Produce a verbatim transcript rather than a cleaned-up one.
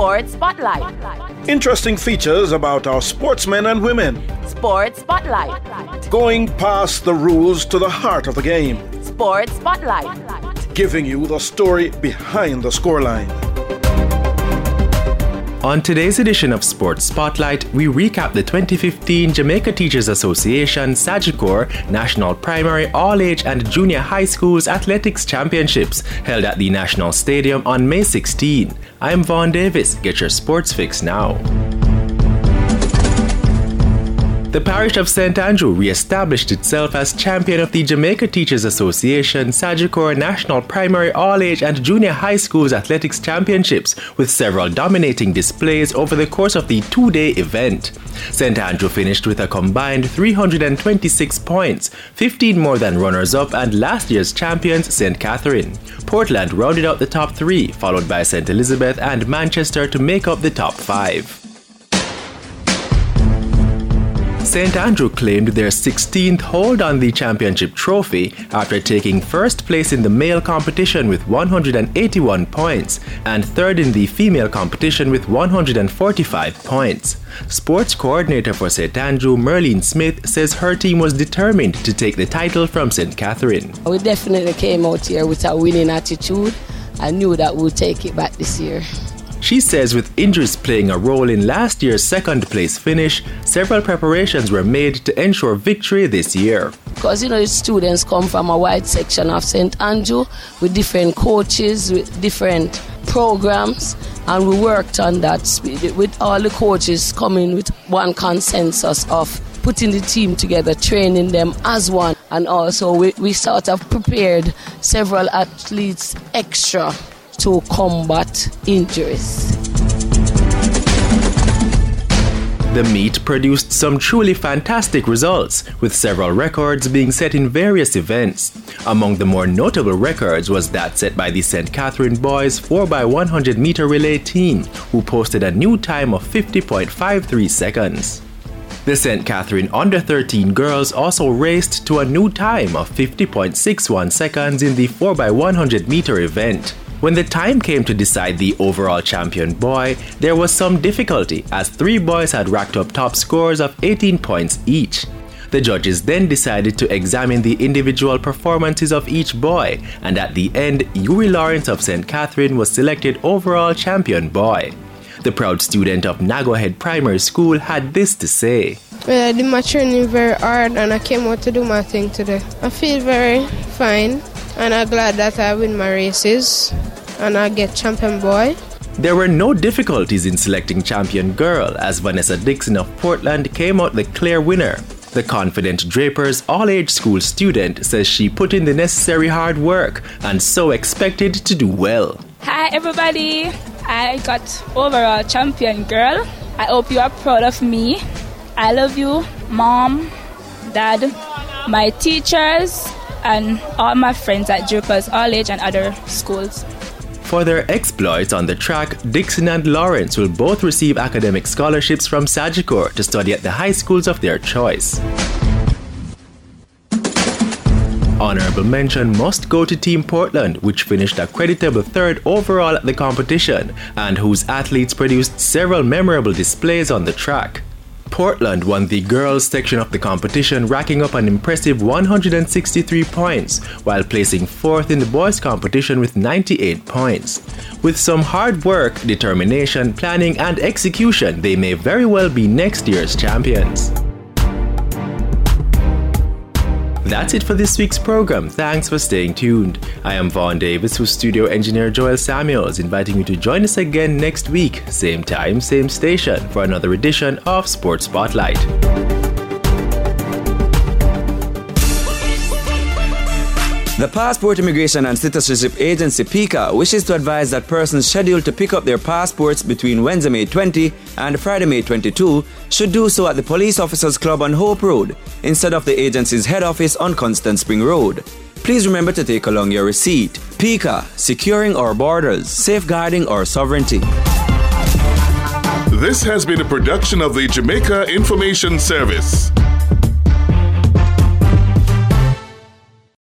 Sports Spotlight. Interesting features about our sportsmen and women. Sports Spotlight. Going past the rules to the heart of the game. Sports Spotlight. Giving you the story behind the scoreline. On today's edition of Sports Spotlight, we recap the twenty fifteen Jamaica Teachers Association Sagicor National Primary, All-Age and Junior High Schools Athletics Championships held at the National Stadium on May sixteenth. I'm Vaughn Davis. Get your sports fix now. The parish of Saint Andrew re-established itself as champion of the Jamaica Teachers Association Sagicor National Primary, All-Age and Junior High Schools Athletics Championships with several dominating displays over the course of the two-day event. Saint Andrew finished with a combined three hundred twenty-six points, fifteen more than runners-up and last year's champions Saint Catherine. Portland rounded out the top three, followed by Saint Elizabeth and Manchester to make up the top five. Saint Andrew claimed their sixteenth hold on the championship trophy after taking first place in the male competition with one hundred eighty-one points and third in the female competition with one hundred forty-five points. Sports coordinator for Saint Andrew, Merlene Smith, says her team was determined to take the title from Saint Catherine. We definitely came out here with a winning attitude. I knew that we'd take it back this year. She says with injuries playing a role in last year's second place finish, several preparations were made to ensure victory this year. Because, you know, the students come from a wide section of Saint Andrew with different coaches, with different programs, and we worked on that with all the coaches coming with one consensus of putting the team together, training them as one. And also we, we sort of prepared several athletes extra to combat injuries. The meet produced some truly fantastic results, with several records being set in various events. Among the more notable records was that set by the Saint Catherine boys four by one hundred meter relay team, who posted a new time of fifty point five three seconds. The Saint Catherine under thirteen girls also raced to a new time of fifty point six one seconds in the four by one hundred meter event. When the time came to decide the overall champion boy, there was some difficulty as three boys had racked up top scores of eighteen points each. The judges then decided to examine the individual performances of each boy, and at the end, Yuri Lawrence of Saint Catherine was selected overall champion boy. The proud student of Nagohead Primary School had this to say. Well, I did my training very hard and I came out to do my thing today. I feel very fine and I'm glad that I win my races and I get champion boy. There were no difficulties in selecting champion girl as Vanessa Dixon of Portland came out the clear winner. The confident Draper's all-age school student says she put in the necessary hard work and so expected to do well. Hi everybody, I got overall champion girl. I hope you are proud of me. I love you, mom, dad, my teachers, and all my friends at Draper's All-Age and other schools. For their exploits on the track, Dixon and Lawrence will both receive academic scholarships from Sagicor to study at the high schools of their choice. Honorable mention must go to Team Portland, which finished a creditable third overall at the competition and whose athletes produced several memorable displays on the track. Portland won the girls section of the competition, racking up an impressive one hundred sixty-three points, while placing fourth in the boys competition with ninety-eight points. With some hard work, determination, planning and execution, they may very well be next year's champions. That's it for this week's program. Thanks for staying tuned. I am Vaughn Davis with studio engineer Joel Samuels, inviting you to join us again next week, same time, same station, for another edition of Sports Spotlight. The Passport Immigration and Citizenship Agency PICA wishes to advise that persons scheduled to pick up their passports between Wednesday, May twentieth and Friday, May twenty-second should do so at the Police Officers Club on Hope Road instead of the agency's head office on Constant Spring Road. Please remember to take along your receipt. PICA, securing our borders, safeguarding our sovereignty. This has been a production of the Jamaica Information Service.